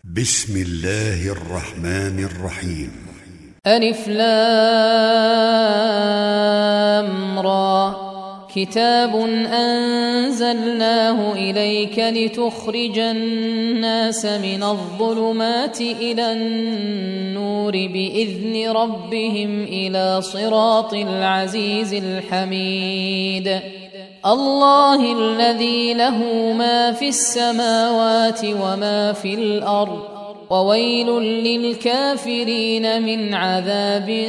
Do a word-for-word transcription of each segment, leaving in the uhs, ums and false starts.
بسم الله الرحمن الرحيم. ألف لام را كتاب أنزلناه إليك لتخرج الناس من الظلمات إلى النور بإذن ربهم إلى صراط العزيز الحميد. الله الذي له ما في السماوات وما في الأرض وويل للكافرين من عذاب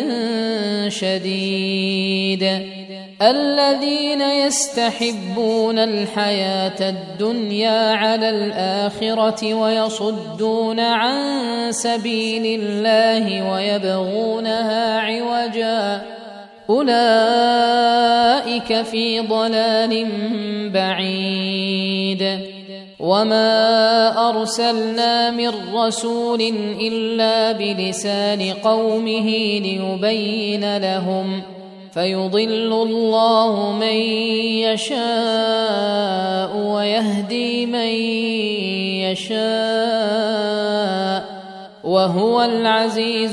شديد. الذين يستحبون الحياة الدنيا على الآخرة ويصدون عن سبيل الله ويبغونها عوجا أولئك في ضلال بعيد. وما أرسلنا من رسول إلا بلسان قومه ليبين لهم فيضل الله من يشاء ويهدي من يشاء وهو العزيز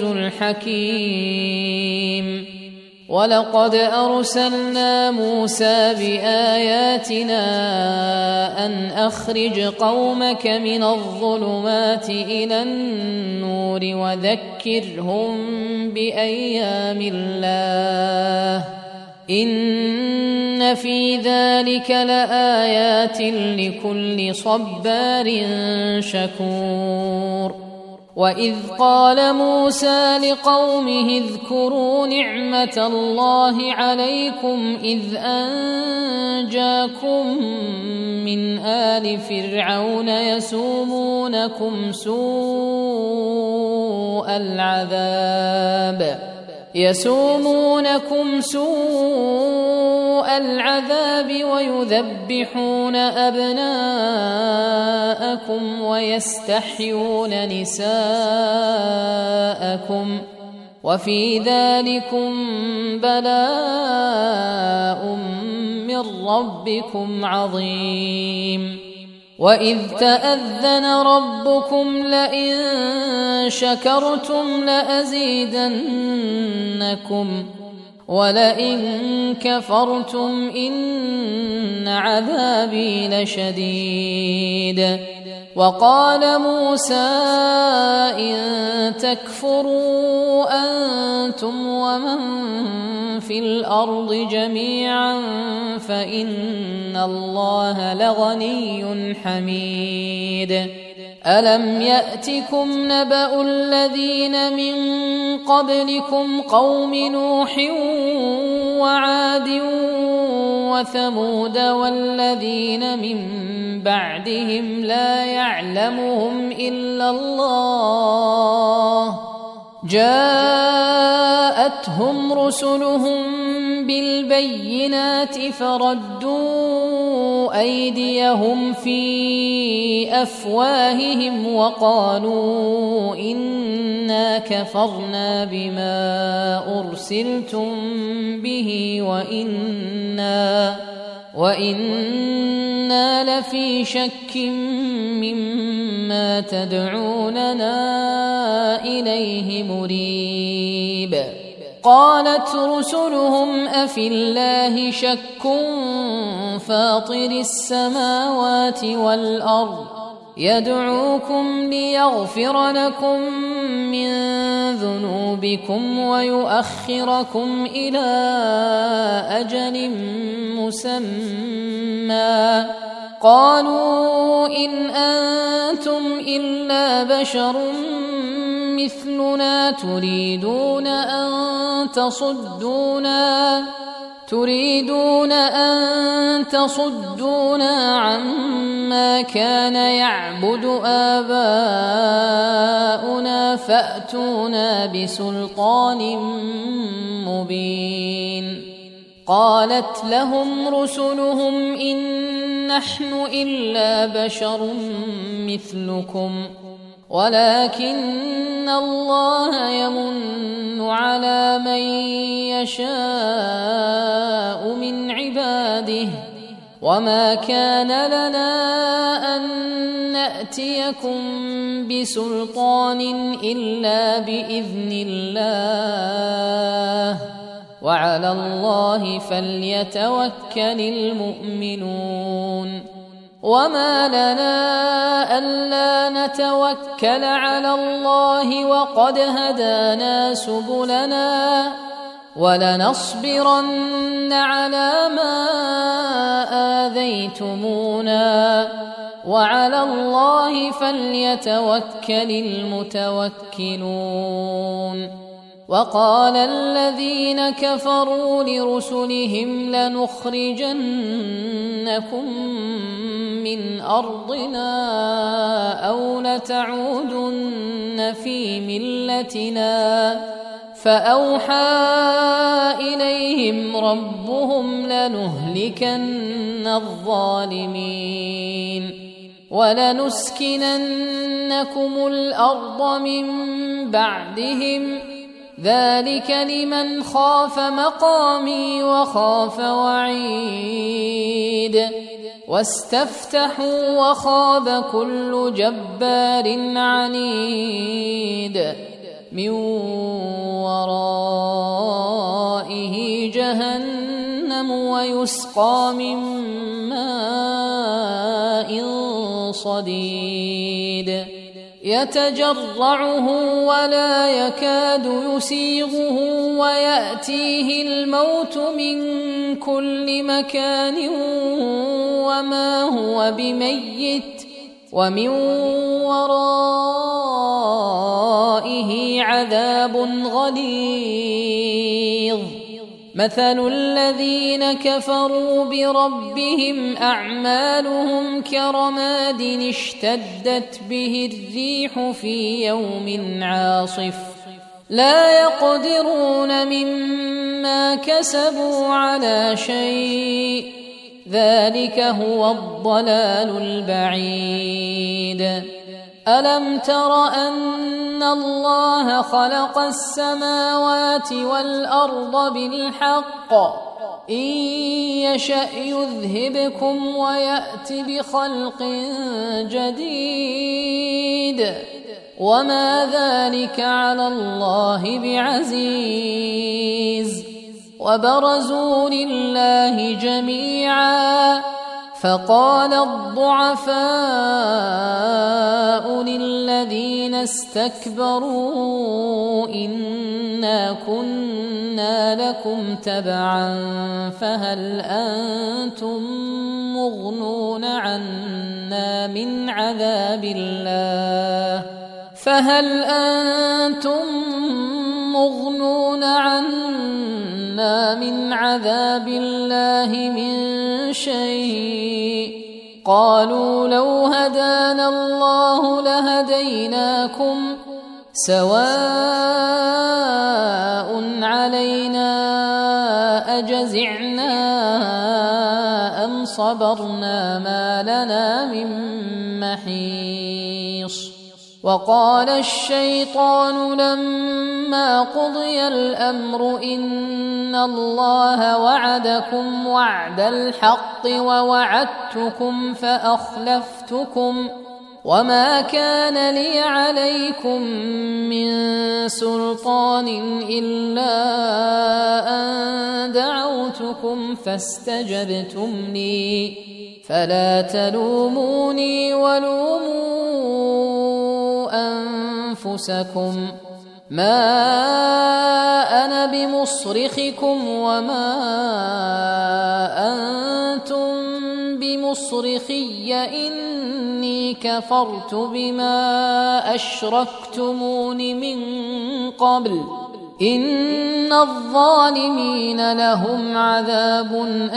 الحكيم. ولقد أرسلنا موسى بآياتنا أن أخرج قومك من الظلمات إلى النور وذكرهم بأيام الله إن في ذلك لآيات لكل صبار شكور. وإذ قال موسى لقومه اذكروا نعمة الله عليكم إذ أنجاكم من آل فرعون يسومونكم سوء العذاب يسومونكم سوء العذاب ويذبحون أبناءكم ويستحيون نساءكم وفي ذلكم بلاء من ربكم عظيم. وإذ تأذن ربكم لئن شكرتم لأزيدنكم ولئن كفرتم إن عذابي لشديد. وقال موسى إن تكفروا أنتم ومن في الأرض جميعا فإن الله لغني حميد. ألم يأتكم نبأ الذين من قبلكم قوم نوح وعاد وثمود والذين من بعدهم لا يعلمهم إلا الله جاءتهم رسلهم بالبينات فردوا أيديهم في أفواههم وقالوا إنا كفرنا بما أرسلتم به وإنا وإنا لفي شك مما تدعوننا إليه مريب. قالت رسلهم أفي الله شك فاطر السماوات والأرض يدعوكم ليغفر لكم من ذنوبكم ويؤخركم إلى أجل مسمى قالوا إن أنتم إلا بشر مثلنا تريدون أن تصدونا تريدون أن تصدونا عما كان يعبد آباؤنا فأتونا بسلطان مبين. قالت لهم رسلهم إن نحن إلا بشر مثلكم ولكن الله يمن على من يشاء من عباده وما كان لنا أن نأتيكم بسلطان إلا بإذن الله وعلى الله فليتوكل المؤمنون وما لنا ألا نتوكل على الله وقد هدانا سبلنا ولنصبرن على ما آذيتمونا وعلى الله فليتوكل المتوكلون وقال الذين كفروا لرسلهم لنخرجنكم من أرضنا أو لتعودن في ملتنا فأوحى إليهم ربهم لنهلكن الظالمين ولنسكننكم الأرض من بعدهم ذلك لمن خاف مقامي وخاف وعيد واستفتحوا وخاب كل جبار عنيد من ورائه جهنم ويسقى من ماء صديد يتجرعه ولا يكاد يسيغه ويأتيه الموت من كل مكان وما هو بميت ومن ورائه عذاب غليظ مثل الذين كفروا بربهم أعمالهم كرماد اشتدت به الريح في يوم عاصف لا يقدرون مما كسبوا على شيء ذلك هو الضلال البعيد ألم تر أن الله خلق السماوات والأرض بالحق إن يشأ يذهبكم ويأت بخلق جديد وما ذلك على الله بعزيز وبرزوا لله جميعا فقال الضعفاء للذين استكبروا إنا كنا لكم تبعا فهل أنتم مغنون عنا من عذاب الله فهل أنتم مغنون عنا من عذاب الله من شيء قالوا لو هدانا الله لهديناكم سواء علينا أجزعنا أم صبرنا ما لنا من محيص وقال الشيطان لما قضي الأمر إن الله وعدكم وعد الحق ووعدتكم فأخلفتكم وما كان لي عليكم من سلطان إلا أن دعوتكم فاستجبتم لي فلا تلوموني ولوموا أنفسكم ما أنا بمصرخكم وما أنتم بمصرخي إني كفرت بما أشركتمون من قبل إن الظالمين لهم عذاب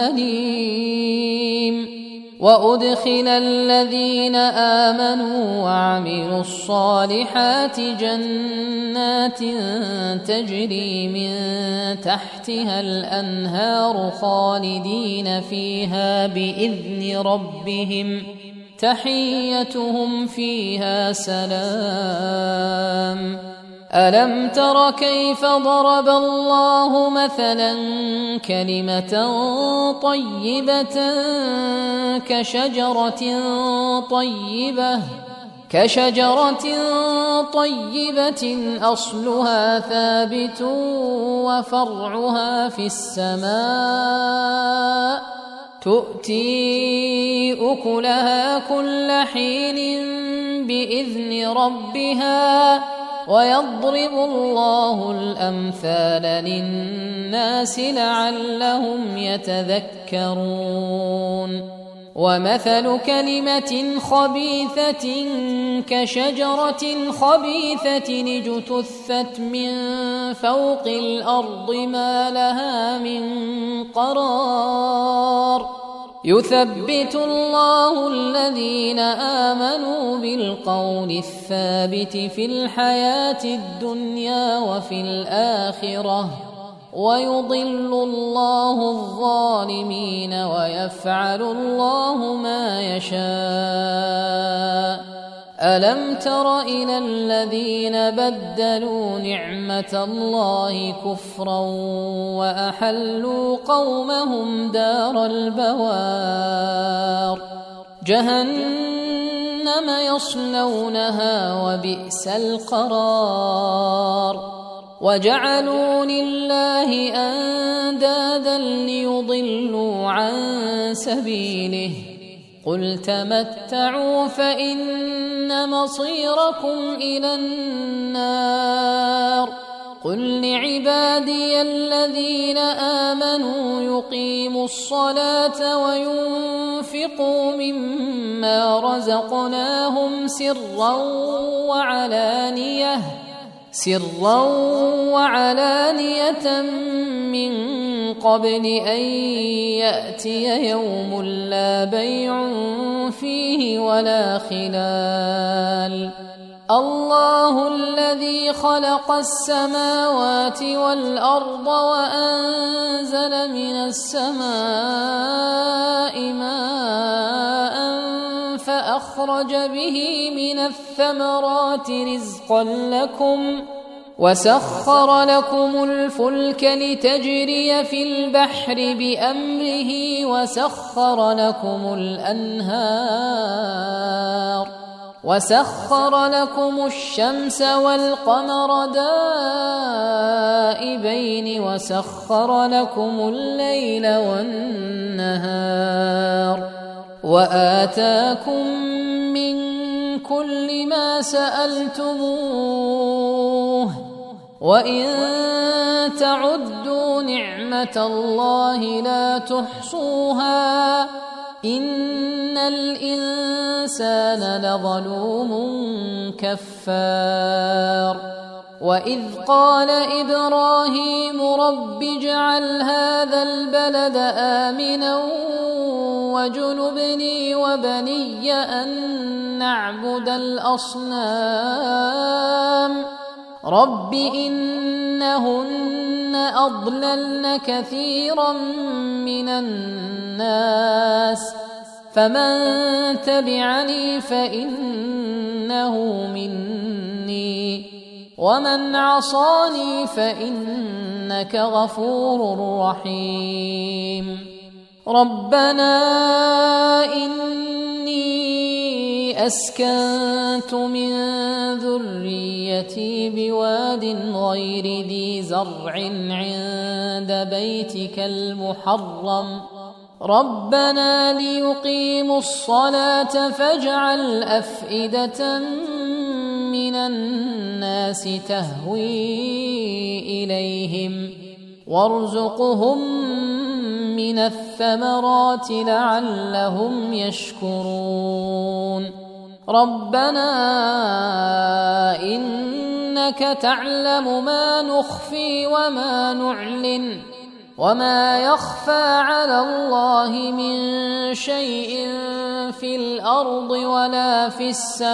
أليم وأدخل الذين آمنوا وعملوا الصالحات جنات تجري من تحتها الأنهار خالدين فيها بإذن ربهم تحيتهم فيها سلام ألم تر كيف ضرب الله مثلا كلمة طيبة كشجرة طيبة كشجرة طيبة أصلها ثابت وفرعها في السماء تؤتي أكلها كل حين بإذن ربها ويضرب الله الأمثال للناس لعلهم يتذكرون ومثل كلمة خبيثة كشجرة خبيثة اجتثت من فوق الأرض ما لها من قرار يثبت الله الذين آمنوا بالقول الثابت في الحياة الدنيا وفي الآخرة ويضل الله الظالمين ويفعل الله ما يشاء ألم تر إلى الذين بدلوا نعمة الله كفرا وأحلوا قومهم دار البوار جهنم يصلونها وبئس القرار وجعلوا لله أندادا ليضلوا عن سبيله قل تمتعوا فإن مصيركم إلى النار قل لعبادي الذين آمنوا يقيموا الصلاة وينفقوا مما رزقناهم سرا وعلانية سرا وعلانية من قبل أن يأتي يوم لا بيع فيه ولا خلال الله الذي خلق السماوات والأرض وأنزل من السماء ماء فأخرج به من الثمرات رزقا لكم وسخر لكم الفلك لتجري في البحر بأمره وسخر لكم الأنهار وسخر لكم الشمس والقمر دائبين وسخر لكم الليل والنهار وآتاكم من كل ما سألتموه وإن تعدوا نعمة الله لا تحصوها إن الإنسان لظلوم كفار وإذ قال إبراهيم رب اجعل هذا البلد آمنا واجنبني وبني أن نعبد الأصنام رب إنهن أضللن كثيرا من الناس فمن تبعني فإنه مني ومن عصاني فإنك غفور رحيم ربنا إني أسكنت من ذريتي بواد غير ذي زرع عند بيتك المحرم ربنا ليقيموا الصلاة فاجعل أفئدة من الناس تهوي إليهم وارزقهم من الثمرات لعلهم يشكرون ربنا إنك تعلم ما نخفي وما نعلن وما يخفى على الله من شيء في الأرض ولا في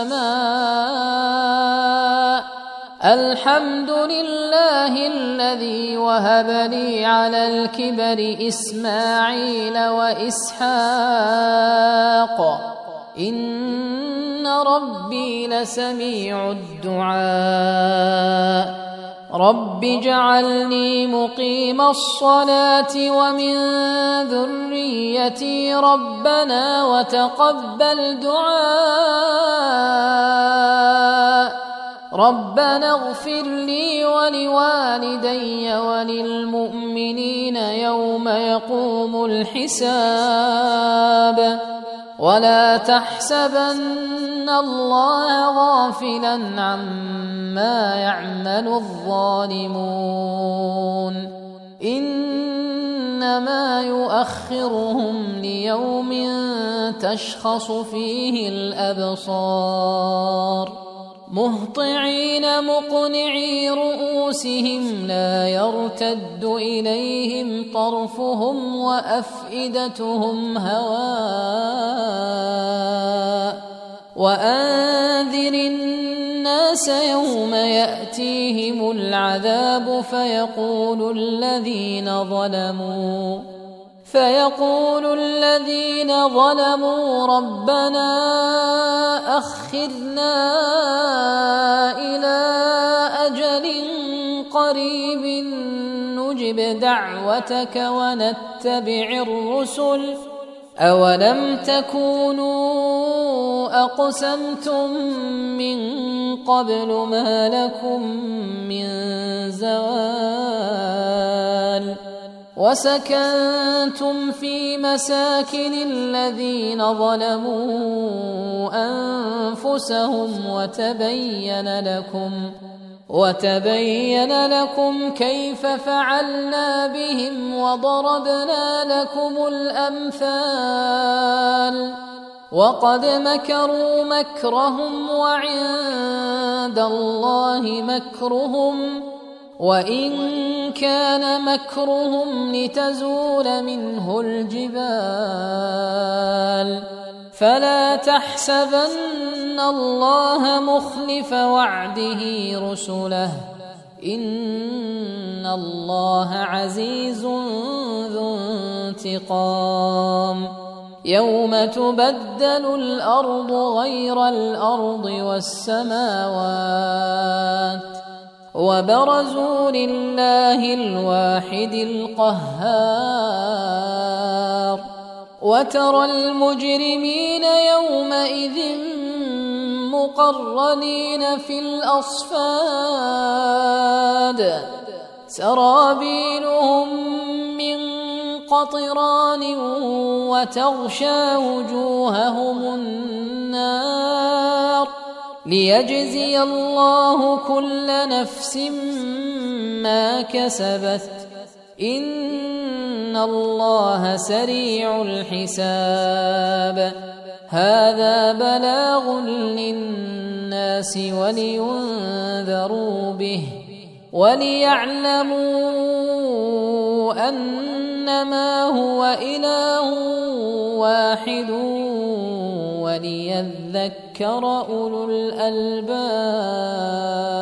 السماء الحمد لله الذي وهب لي على الكبر إسماعيل وإسحاق إن ربي لسميع الدعاء رب اجعلني مقيم الصلاة ومن ذريتي ربنا وتقبل دعاء ربنا اغفر لي ولوالدي وللمؤمنين يوم يقوم الحساب ولا تحسبن الله غافلا عما يعمل الظالمون إنما يؤخرهم ليوم تشخص فيه الأبصار مهطعين مقنعي رؤوسهم لا يرتد إليهم طرفهم وأفئدتهم هواء وأنذر الناس يوم يأتيهم العذاب فيقول الذين ظلموا فيقول الذين ظلموا ربنا أخرنا إلى أجل قريب نجب دعوتك ونتبع الرسل أولم تكونوا أقسمتم من قبل ما لكم من زوال وسكنتم في مساكن الذين ظلموا أنفسهم وتبين لكم وتبين لكم كيف فعلنا بهم وضربنا لكم الأمثال وقد مكروا مكرهم وعند الله مكرهم وإن كان مكرهم لتزول منه الجبال فلا تحسبن الله مخلف وعده رسله إن الله عزيز ذو انتقام يوم تبدل الأرض غير الأرض والسماوات وبرزوا لله الواحد القهار وترى المجرمين يومئذ مقرنين في الأصفاد سرابيلهم من قطران وتغشى وجوههم النار ليجزي الله كل نفس ما كسبت إن الله سريع الحساب هذا بلاغ للناس ولينذروا به وليعلموا أنما هو إله واحد وليذكر أولو الألباب.